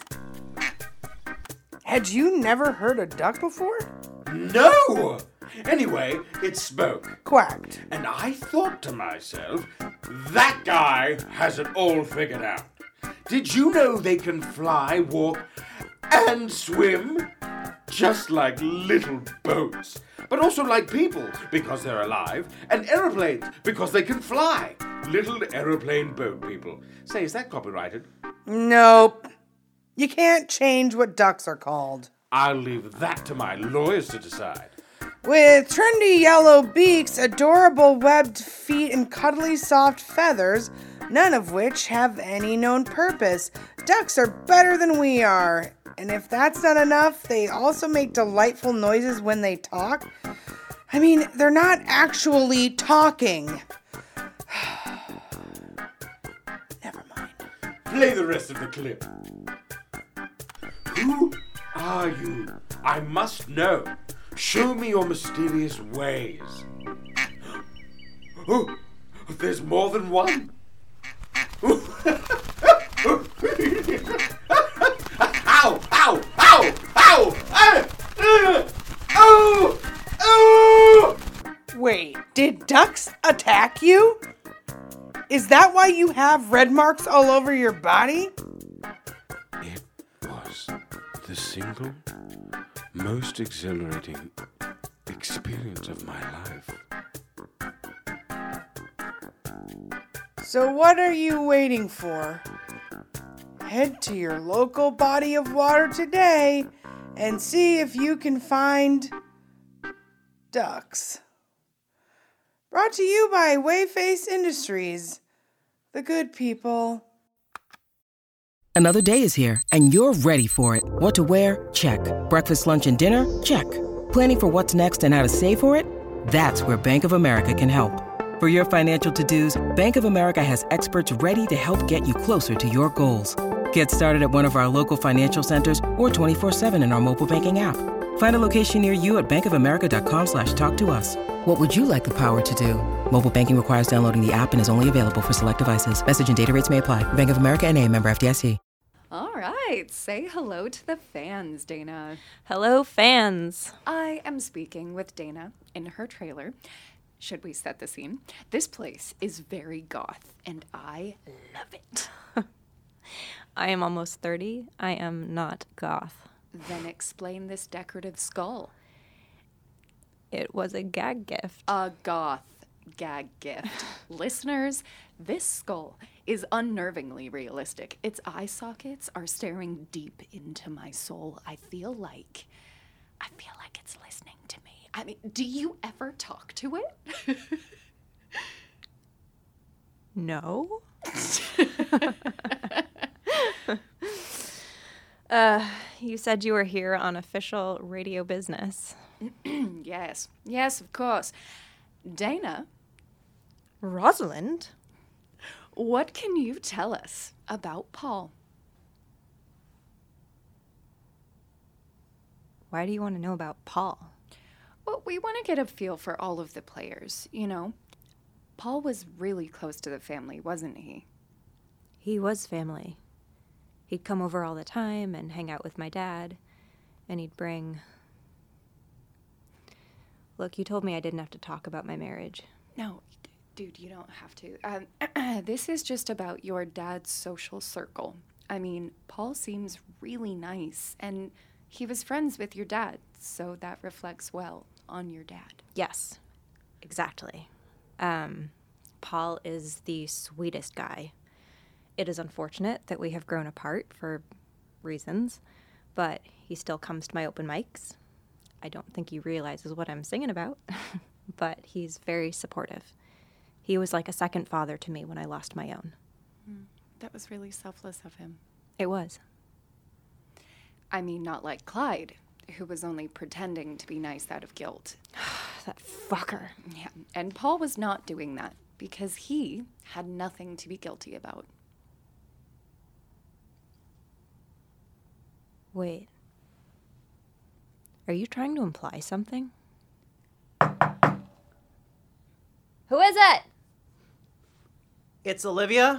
Had you never heard a duck before? No! Anyway, it spoke. Quacked. And I thought to myself, that guy has it all figured out. Did you know they can fly, walk, and swim? Just like little boats. But also like people, because they're alive, and aeroplanes, because they can fly. Little aeroplane boat people. Say, is that copyrighted? Nope. You can't change what ducks are called. I'll leave that to my lawyers to decide. With trendy yellow beaks, adorable webbed feet, and cuddly soft feathers, none of which have any known purpose, ducks are better than we are. And if that's not enough, they also make delightful noises when they talk. I mean, they're not actually talking. Never mind. Play the rest of the clip. Who are you? I must know. Show me your mysterious ways. Oh, there's more than one. Ow! Ow! Ow! Ow! Oh! Oh! Wait, did ducks attack you? Is that why you have red marks all over your body? It was the single most exhilarating experience of my life. So what are you waiting for? Head to your local body of water today and see if you can find ducks. Brought to you by Wayface Industries, the good people. Another day is here, and you're ready for it. What to wear? Check. Breakfast, lunch, and dinner? Check. Planning for what's next and how to save for it? That's where Bank of America can help. For your financial to-dos, Bank of America has experts ready to help get you closer to your goals. Get started at one of our local financial centers or 24/7 in our mobile banking app. Find a location near you at bankofamerica.com/talktous. What would you like the power to do? Mobile banking requires downloading the app and is only available for select devices. Message and data rates may apply. Bank of America N.A., member FDIC. All right, say hello to the fans, Dana. Hello, fans. I am speaking with Dana in her trailer. Should we set the scene? This place is very goth, and I love it. I am almost 30. I am not goth. Then explain this decorative skull. It was a gag gift. A goth gag gift. Listeners, this skull is unnervingly realistic. Its eye sockets are staring deep into my soul. I feel like it's listening to me. I mean, do you ever talk to it? No. You said you were here on official radio business. Yes, of course. Dana. Rosalind? What can you tell us about Paul? Why do you want to know about Paul? Well, we want to get a feel for all of the players, you know. Paul was really close to the family, wasn't he? He was family. He'd come over all the time and hang out with my dad, and he'd bring... Look, you told me I didn't have to talk about my marriage. No, dude, you don't have to. This is just about your dad's social circle. I mean, Paul seems really nice, and he was friends with your dad, so that reflects well on your dad. Yes, exactly. Paul is the sweetest guy. It is unfortunate that we have grown apart for reasons, but he still comes to my open mics. I don't think he realizes what I'm singing about, but he's very supportive. He was like a second father to me when I lost my own. That was really selfless of him. It was. I mean, not like Clyde, who was only pretending to be nice out of guilt. That fucker. Yeah, and Paul was not doing that because he had nothing to be guilty about. Wait. Are you trying to imply something? Who is it? It's Olivia.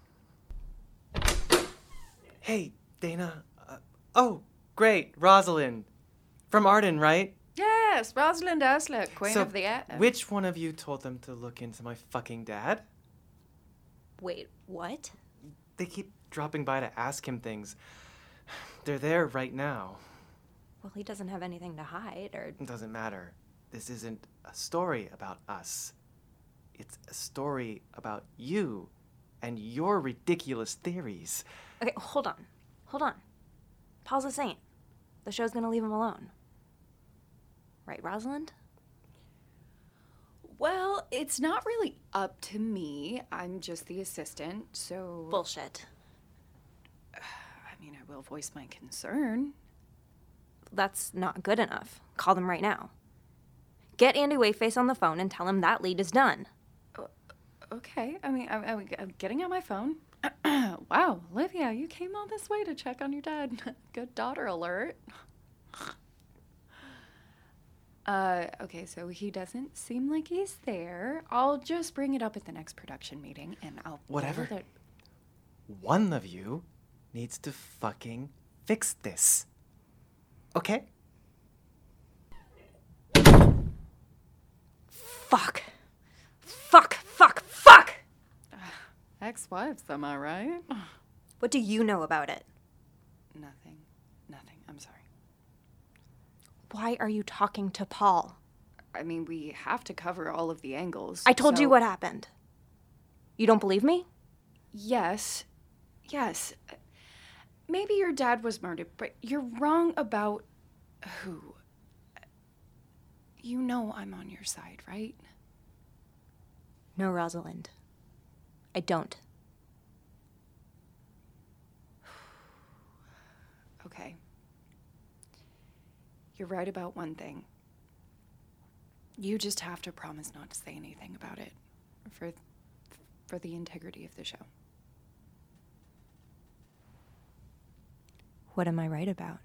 Hey, Dana. Oh, great, Rosalind. From Arden, right? Yes, Rosalind Asler, Queen of the Air. Which one of you told them to look into my fucking dad? Wait, what? They keep dropping by to ask him things. They're there right now. Well, he doesn't have anything to hide, or... It doesn't matter. This isn't a story about us. It's a story about you and your ridiculous theories. Okay, hold on. Paul's a saint. The show's gonna leave him alone. Right, Rosalind? Well, it's not really up to me. I'm just the assistant, so... Bullshit. I mean, I will voice my concern. That's not good enough. Call them right now. Get Andy Wayface on the phone and tell him that lead is done. Okay, I mean, I'm getting out my phone. Wow, Olivia, you came all this way to check on your dad. Good daughter alert. Okay, so he doesn't seem like he's there. I'll just bring it up at the next production meeting, and I'll... Whatever. One of you needs to fucking fix this. Okay? Fuck. Ex-wives, am I right? What do you know about it? Nothing. I'm sorry. Why are you talking to Paul? I mean, we have to cover all of the angles. I told you what happened. You don't believe me? Yes. Maybe your dad was murdered, but you're wrong about who. You know I'm on your side, right? No, Rosalind. I don't. Okay. You're right about one thing. You just have to promise not to say anything about it for the integrity of the show. What am I right about?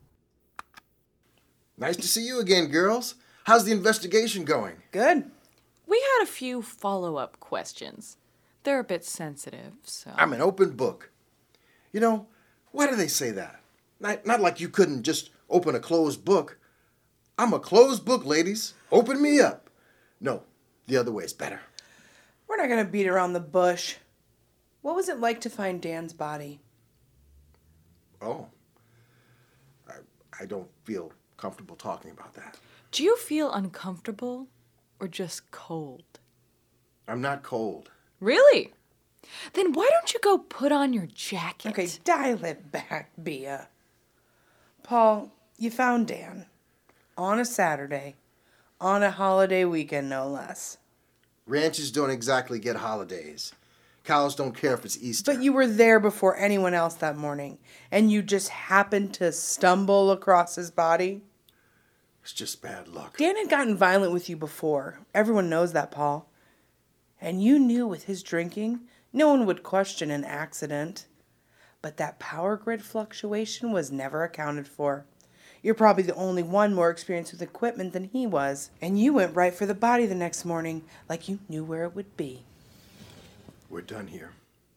Nice to see you again, girls. How's the investigation going? Good. We had a few follow-up questions. They're a bit sensitive, so... I'm an open book. You know, why do they say that? Not like you couldn't just open a closed book. I'm a closed book, ladies. Open me up. No, the other way is better. We're not going to beat around the bush. What was it like to find Dan's body? Oh. I don't feel comfortable talking about that. Do you feel uncomfortable or just cold? I'm not cold. Really? Then why don't you go put on your jacket? Okay, dial it back, Bea. Paul, you found Dan. On a Saturday. On a holiday weekend, no less. Ranches don't exactly get holidays. Cows don't care if it's Easter. But you were there before anyone else that morning, and you just happened to stumble across his body? It's just bad luck. Dan had gotten violent with you before. Everyone knows that, Paul. And you knew with his drinking, no one would question an accident. But that power grid fluctuation was never accounted for. You're probably the only one more experienced with equipment than he was. And you went right for the body the next morning, like you knew where it would be. We're done here.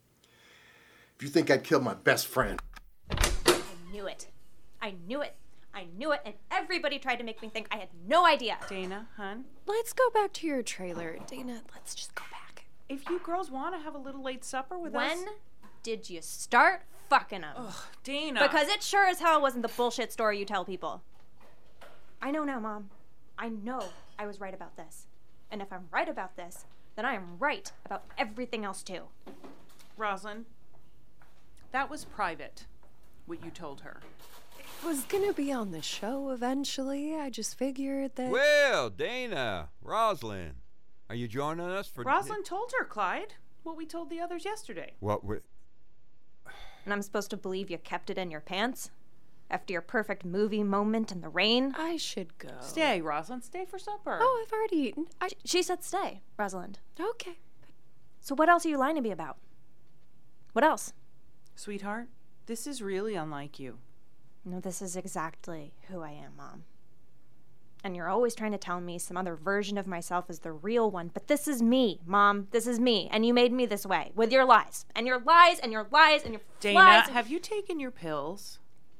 If you think I'd kill my best friend... I knew it. I knew it. I knew it, and everybody tried to make me think I had no idea. Dana, hun? Let's go back to your trailer. Dana, let's just go back. If you girls want to have a little late supper with us... When did you start fucking them? Ugh, Dana. Because it sure as hell wasn't the bullshit story you tell people. I know now, Mom. I know I was right about this. And if I'm right about this, then I am right about everything else too. Rosalind, that was private, what you told her. It was gonna be on the show eventually. I just figured that... Well, Dana, Rosalind, are you joining us for... Rosalind told her, Clyde, what we told the others yesterday. What we... And I'm supposed to believe you kept it in your pants? After your perfect movie moment in the rain? I should go. Stay, Rosalind. Stay for supper. Oh, I've already eaten. She said stay, Rosalind. Okay. So what else are you lying to me about? What else? Sweetheart, this is really unlike you. No, this is exactly who I am, Mom. And you're always trying to tell me some other version of myself is the real one. But this is me, Mom. This is me. And you made me this way with your lies. And your lies and your lies and your Dana, lies. have you taken your pills?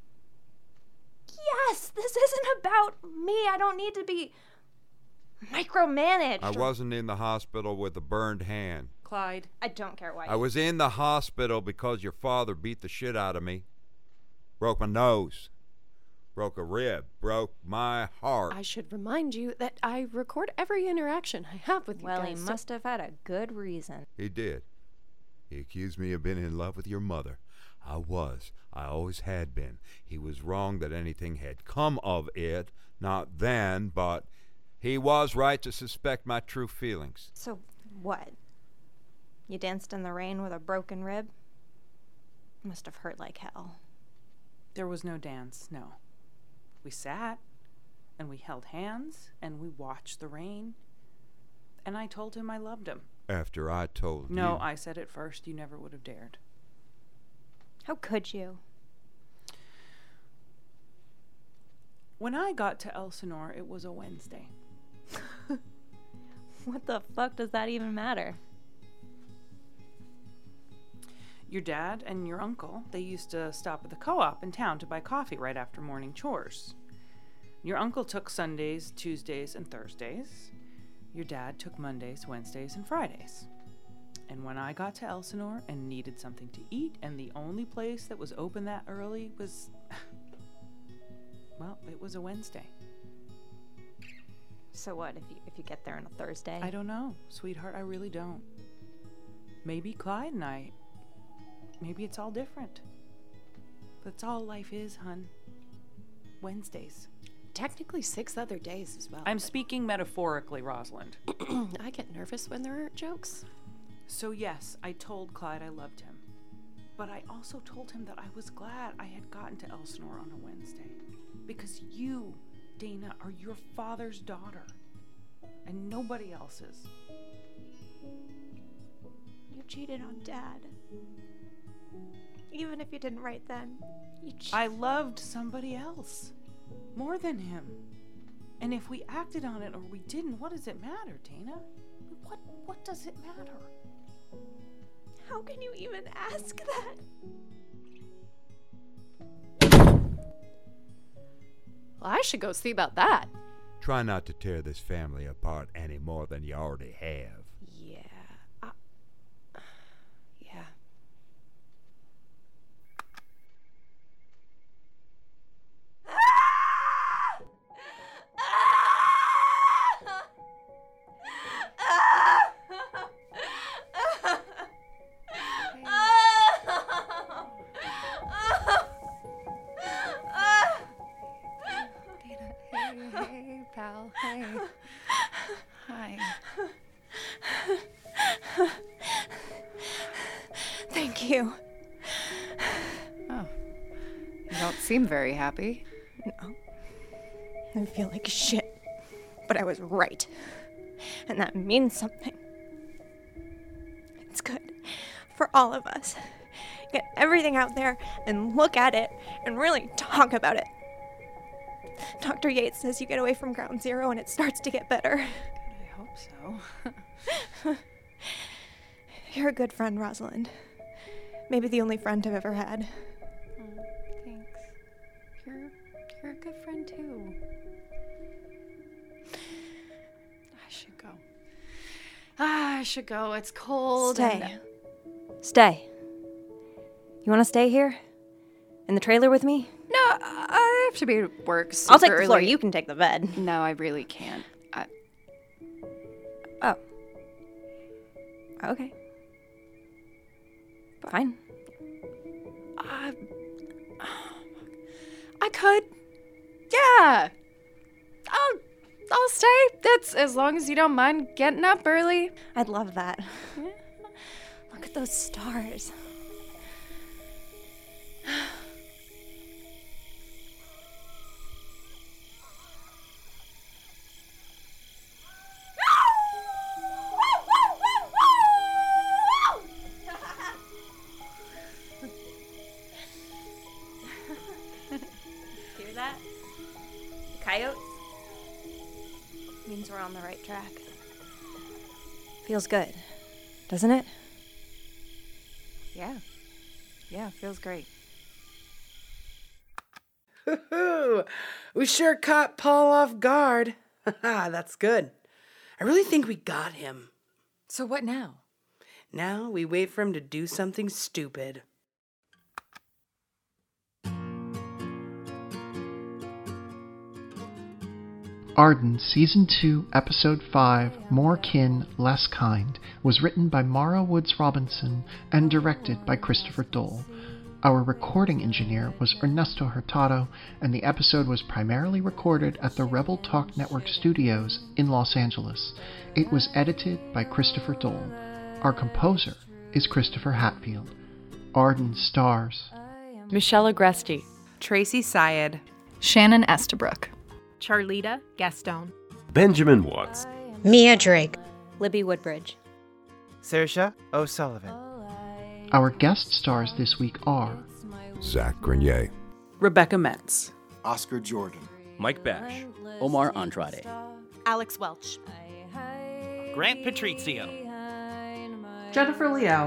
Yes, this isn't about me. I don't need to be micromanaged. I wasn't in the hospital with a burned hand. Clyde. I don't care why. I was in the hospital because your father beat the shit out of me. Broke my nose. Broke a rib. Broke my heart. I should remind you that I record every interaction I have with you guys. Well, he must have had a good reason. He did. He accused me of being in love with your mother. I was. I always had been. He was wrong that anything had come of it. Not then, but he was right to suspect my true feelings. So, what? You danced in the rain with a broken rib? Must have hurt like hell. There was no dance, no. We sat, and we held hands, and we watched the rain. And I told him I loved him. After I told you... No, I said it first. You never would have dared. How could you? When I got to Elsinore, it was a Wednesday. What the fuck does that even matter? Your dad and your uncle, they used to stop at the co-op in town to buy coffee right after morning chores. Your uncle took Sundays, Tuesdays, and Thursdays. Your dad took Mondays, Wednesdays, and Fridays. And when I got to Elsinore and needed something to eat, and the only place that was open that early was... well, it was a Wednesday. So what, if you get there on a Thursday? I don't know, sweetheart, I really don't. maybe Clyde and I, maybe it's all different. That's all life is, hun. Wednesdays. Technically 6 other days as well. I'm speaking metaphorically, Rosalind. I get nervous when there aren't jokes. So yes, I told Clyde I loved him. But I also told him that I was glad I had gotten to Elsinore on a Wednesday. Because you, Dana, are your father's daughter. And nobody else's. You cheated on Dad. Even if you didn't right then. I loved somebody else. More than him. And if we acted on it or we didn't, what does it matter, Dana? What does it matter? How can you even ask that? Well, I should go see about that. Try not to tear this family apart any more than you already have. Yeah. Yeah. Hey, pal. Hey. Hi. Thank you. Oh. You don't seem very happy. No. I feel like shit. But I was right. And that means something. It's good for all of us. Get everything out there and look at it and really talk about it. Dr. Yates says you get away from ground zero and it starts to get better. I hope so. You're a good friend, Rosalind. Maybe the only friend I've ever had. Thanks. You're a good friend too. I should go. It's cold. Stay. Stay. You want to stay here? In the trailer with me? No, I have to be at work super I'll take the early. floor. You can take the bed. No, I really can't. Oh. Okay. Fine. I could. Yeah. I'll stay. That's as long as you don't mind getting up early. I'd love that. Yeah. Look at those stars. Hear that? The coyotes? Means we're on the right track. Feels good, doesn't it? Yeah. Yeah, feels great. We sure caught Paul off guard. That's good. I really think we got him. So what now? Now we wait for him to do something stupid. Arden, Season 2, Episode 5, More Kin, Less Kind, was written by Mara Woods Robinson and directed by Christopher Dole. Our recording engineer was Ernesto Hurtado, and the episode was primarily recorded at the Rebel Talk Network studios in Los Angeles. It was edited by Christopher Dole. Our composer is Christopher Hatfield. Arden stars Michelle Agresti, Tracy Syed, Shannon Estabrook, Charlita Gaston, Benjamin Watts, Mia Drake, Libby Woodbridge, Saoirse O'Sullivan. Our guest stars this week are Zach Grenier, Rebecca Metz, Oscar Jordan, Mike Bash, Omar Andrade, Alex Welch, Grant Patrizio, Jennifer Liao.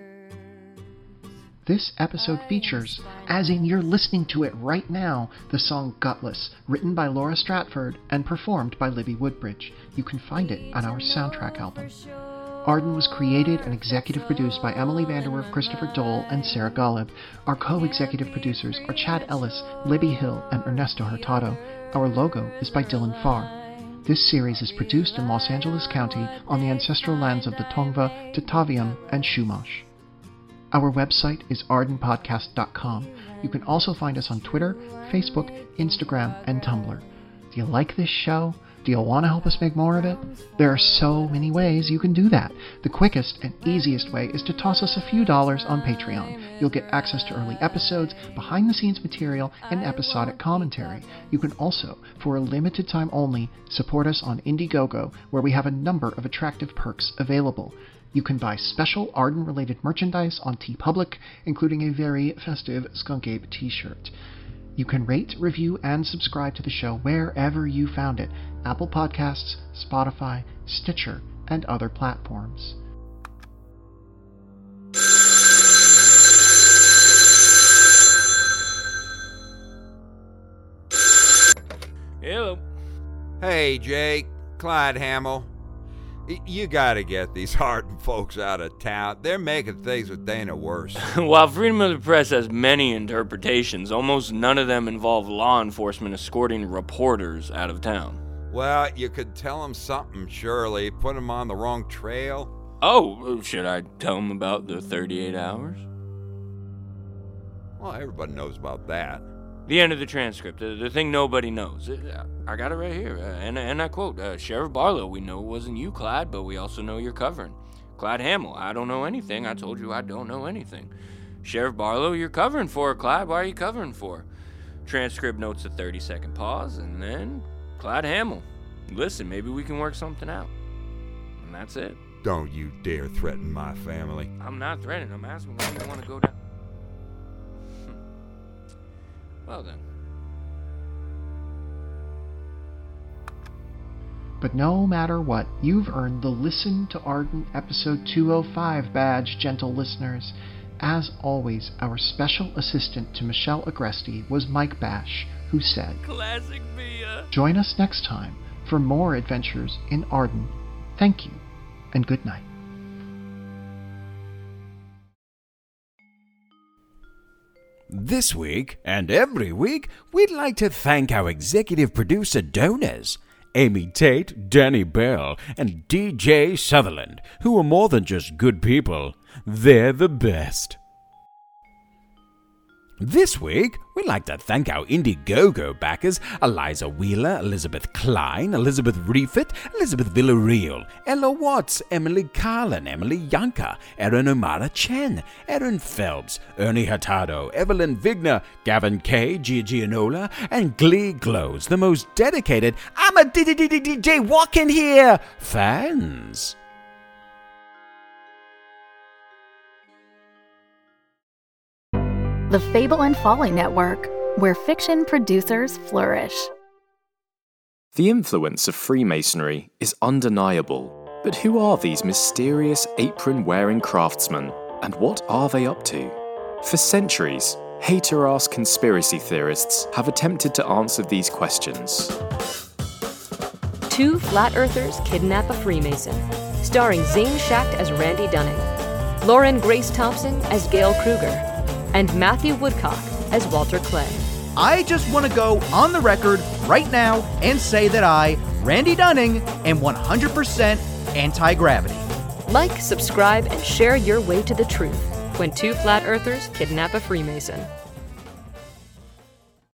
This episode features, as in you're listening to it right now, the song Gutless, written by Laura Stratford and performed by Libby Woodbridge. You can find it on our soundtrack album. Arden was created and executive produced by Emily Vanderwerf, Christopher Dole, and Sarah Golub. Our co-executive producers are Chad Ellis, Libby Hill, and Ernesto Hurtado. Our logo is by Dylan Farr. This series is produced in Los Angeles County on the ancestral lands of the Tongva, Tataviam, and Chumash. Our website is ardenpodcast.com. You can also find us on Twitter, Facebook, Instagram, and Tumblr. Do you like this show? Do you want to help us make more of it? There are so many ways you can do that. The quickest and easiest way is to toss us a few dollars on Patreon. You'll get access to early episodes, behind-the-scenes material, and episodic commentary. You can also, for a limited time only, support us on Indiegogo, where we have a number of attractive perks available. You can buy special Arden-related merchandise on TeePublic, including a very festive Skunk Ape t-shirt. You can rate, review, and subscribe to the show wherever you found it: Apple Podcasts, Spotify, Stitcher, and other platforms. Hello. Hey, Jake. Clyde Hamill. You gotta get these Arden folks out of town. They're making things with Dana worse. While freedom of the press has many interpretations, almost none of them involve law enforcement escorting reporters out of town. Well, you could tell them something, surely. Put them on the wrong trail. Oh, should I tell them about the 38 hours? Well, everybody knows about that. The end of the transcript, the thing nobody knows. I got it right here, and I quote, Sheriff Barlow, we know it wasn't you, Clyde, but we also know you're covering. Clyde Hamill, I don't know anything. I told you I don't know anything. Sheriff Barlow, you're covering for, Clyde. Why are you covering for? Transcript notes a 30-second pause, and then Clyde Hamill. Listen, maybe we can work something out. And that's it. Don't you dare threaten my family. I'm not threatening. I'm asking why you want to go down. Well then. But no matter what, you've earned the Listen to Arden Episode 205 badge, gentle listeners. As always, our special assistant to Michelle Agresti was Mike Bash, who said, Classic Mia. Join us next time for more adventures in Arden. Thank you, and good night. This week, and every week, we'd like to thank our executive producer donors, Amy Tate, Danny Bell, and DJ Sutherland, who are more than just good people. They're the best. This week, we'd like to thank our Indiegogo backers, Eliza Wheeler, Elizabeth Klein, Elizabeth Refit, Elizabeth Villarreal, Ella Watts, Emily Carlin, Emily Yanka, Erin O'Mara Chen, Erin Phelps, Ernie Hurtado, Evelyn Vigner, Gavin Kay, Gianola, and Glee Glows, the most dedicated I'm a DJ walking here fans. The Fable and Folly Network, where fiction producers flourish. The influence of Freemasonry is undeniable, but who are these mysterious apron-wearing craftsmen, and what are they up to? For centuries, hater-ass conspiracy theorists have attempted to answer these questions. Two Flat Earthers Kidnap a Freemason, starring Zane Schacht as Randy Dunning, Lauren Grace Thompson as Gail Kruger, and Matthew Woodcock as Walter Clay. I just want to go on the record right now and say that I, Randy Dunning, am 100% anti-gravity. Like, subscribe, and share your way to the truth when two Flat Earthers kidnap a Freemason.